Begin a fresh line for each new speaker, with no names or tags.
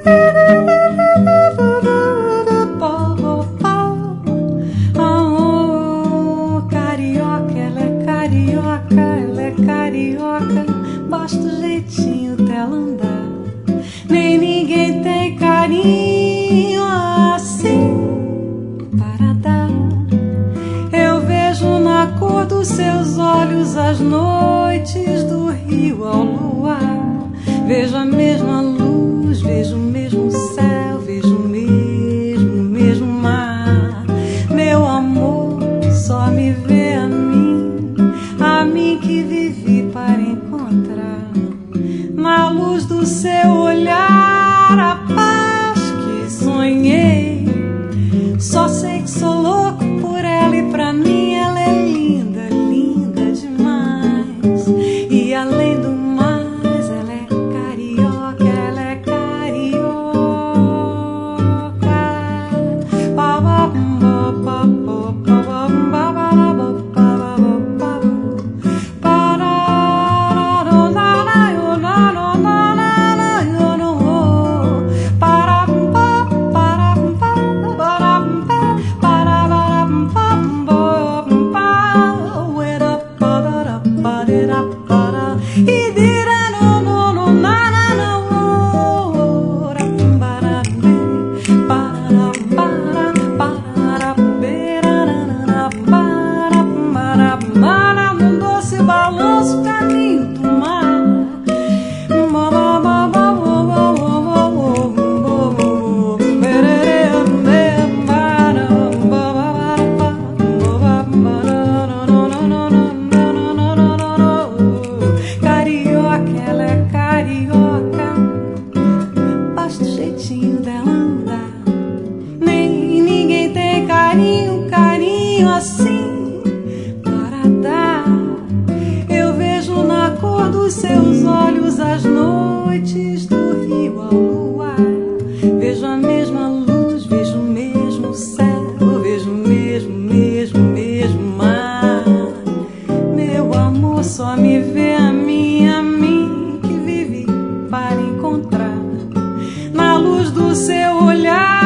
Carioca, ela é carioca, basta o jeitinho dela andar. Nem ninguém tem carinho assim para dar. Eu vejo na cor dos seus olhos as noites do rio ao luar. Vejo a mesma luz, vejo o mesmo céu, vejo o mesmo mar. Meu amor só me vê a mim que vivi para encontrar. Na luz do seu olhar, a paz que sonhei. Só sei que sou louco por ela e pra mim ela é linda, linda demais. E além do mais, ela é carioca, ela é carioca. Num doce balanço, caminho do mar. Carioca, ela é carioca, basta o jeitinho dela andar. Nem ninguém tem carinho, carinho assim para dar. Eu vejo na cor dos seus olhos as noites do rio ao luar. Vejo a mesma luz, vejo o mesmo céu, vejo o mesmo mar. Meu amor só me vê a mim que vivi para encontrar. Na luz do seu olhar,